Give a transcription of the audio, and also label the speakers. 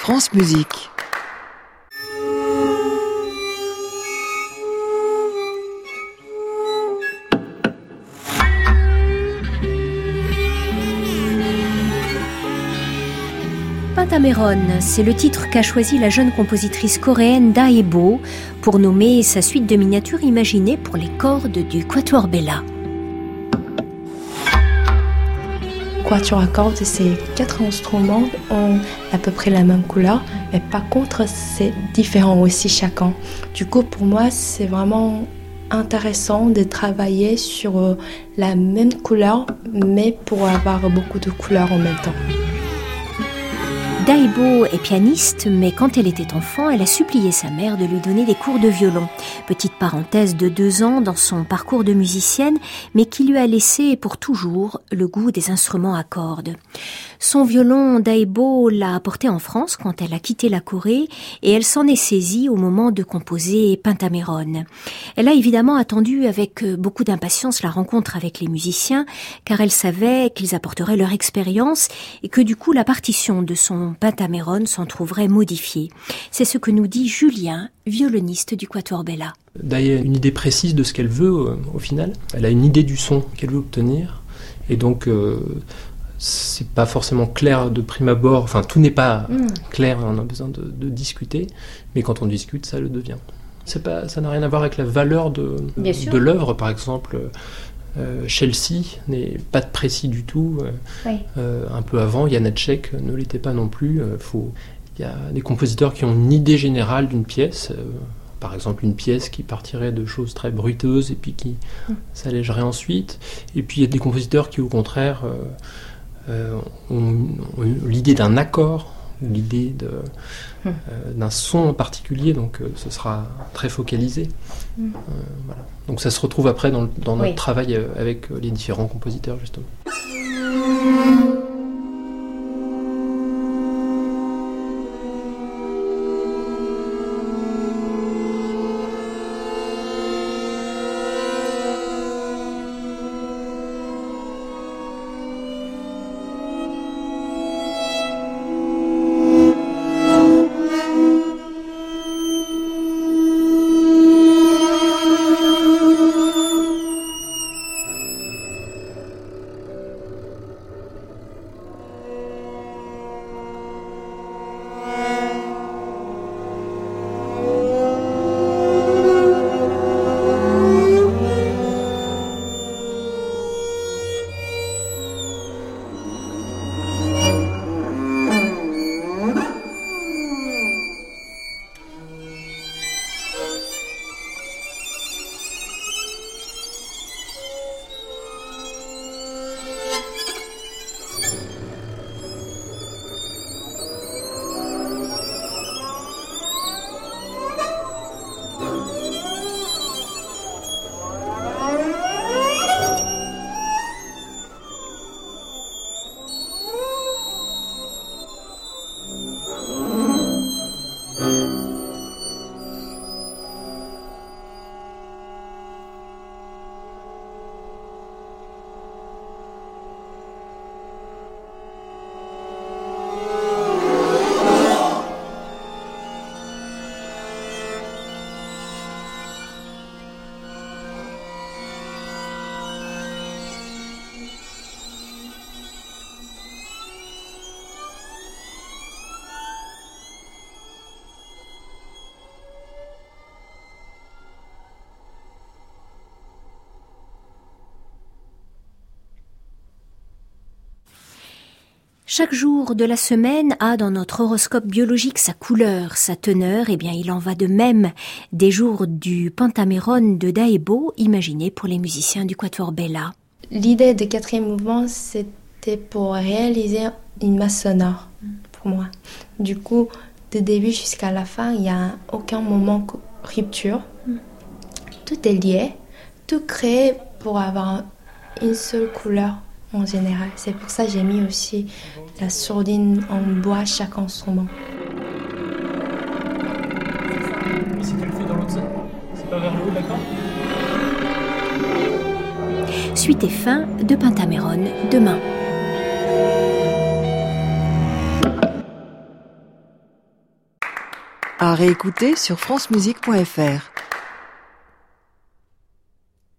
Speaker 1: France Musique.
Speaker 2: Pentameron, c'est le titre qu'a choisi la jeune compositrice coréenne Da Ebo pour nommer sa suite de miniatures imaginées pour les cordes du Quatuor Bella.
Speaker 3: Quatuor à cordes, c'est 4 instruments ont à peu près la même couleur, mais par contre, c'est différent aussi chacun. Du coup, pour moi, c'est vraiment intéressant de travailler sur la même couleur, mais pour avoir beaucoup de couleurs en même temps.
Speaker 2: Da Ebo est pianiste, mais quand elle était enfant, elle a supplié sa mère de lui donner des cours de violon. Petite parenthèse de 2 ans dans son parcours de musicienne, mais qui lui a laissé pour toujours le goût des instruments à cordes. Son violon, Da Ebo l'a apporté en France quand elle a quitté la Corée et elle s'en est saisie au moment de composer Pentameron. Elle a évidemment attendu avec beaucoup d'impatience la rencontre avec les musiciens, car elle savait qu'ils apporteraient leur expérience et que du coup la partition de son Pentameron s'en trouverait modifiée. C'est ce que nous dit Julien, violoniste du Quatuor Bella.
Speaker 4: Daya a une idée précise de ce qu'elle veut au final. Elle a une idée du son qu'elle veut obtenir. Et donc, c'est pas forcément clair de prime abord. Enfin, tout n'est pas clair et on a besoin de discuter. Mais quand on discute, ça le devient. Ça n'a rien à voir avec la valeur de l'œuvre, par exemple. Chelsea n'est pas précis du tout.
Speaker 2: Oui.
Speaker 4: Un peu avant, Janáček ne l'était pas non plus. Il y a des compositeurs qui ont une idée générale d'une pièce, par exemple une pièce qui partirait de choses très bruiteuses et puis qui s'allégerait ensuite. Et puis il y a des compositeurs qui au contraire ont l'idée d'un accord, l'idée d'un son en particulier, donc ce sera très focalisé. Voilà. Donc ça se retrouve après dans notre travail avec les différents compositeurs justement.
Speaker 2: Chaque jour de la semaine a dans notre horoscope biologique sa couleur, sa teneur, et bien il en va de même des jours du Pentameron de Da Ebo, imaginé pour les musiciens du Quatuor Bella.
Speaker 3: L'idée du 4e mouvement, c'était pour réaliser une masse sonore pour moi. Du coup, du début jusqu'à la fin, il n'y a aucun moment de rupture. Tout est lié, tout créé pour avoir une seule couleur. En général, c'est pour ça que j'ai mis aussi la sourdine en bois chaque instrument.
Speaker 4: Si tu le fais dans l'autre sens, c'est pas vers le haut, d'accord ?
Speaker 2: Suite et fin de Pentameron demain.
Speaker 1: À réécouter sur francemusique.fr.